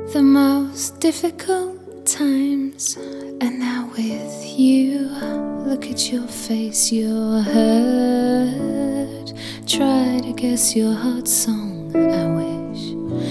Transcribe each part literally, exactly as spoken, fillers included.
the most difficult times, and now with you, look at your face, you're hurt. Try to guess your heart song. I wish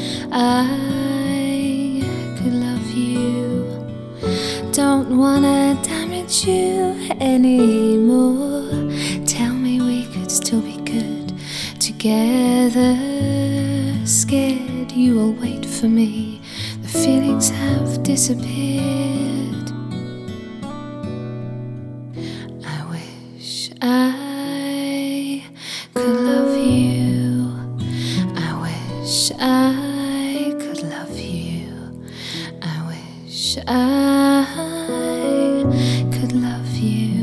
I could love you. Don't wanna damage you anymore. Tell me we could still be good together. Scared you will wait for me. The feelings have disappeared. I wish I could love you. I wish I could love you. I wish I could love you.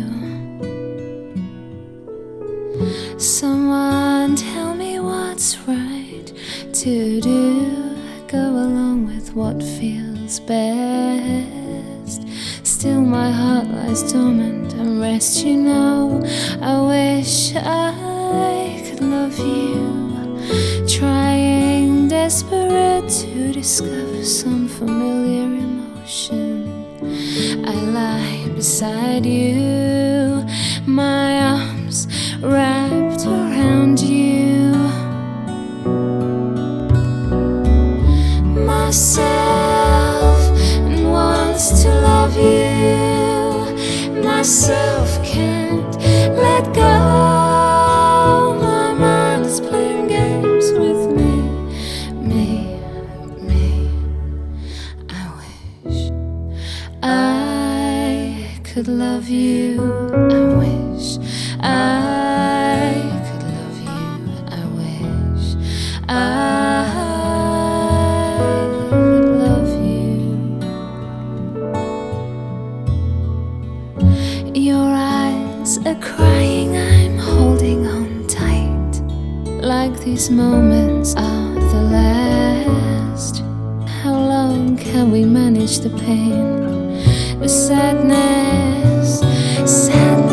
Someone tell me what's right to do. Go along with what feels best. Still my heart lies dormant and rest, you know. I wish I could love you. Trying desperate to discover some familiar emotion. I lie beside you, my arms wrapped around you. Myself and wants to love you. Myself can't let go. My mind is playing games with me, me, me. I wish I could love you. I wish I could love you. I wish I Your eyes are crying, I'm holding on tight. Like these moments are the last. How long can we manage the pain, the sadness, sadness?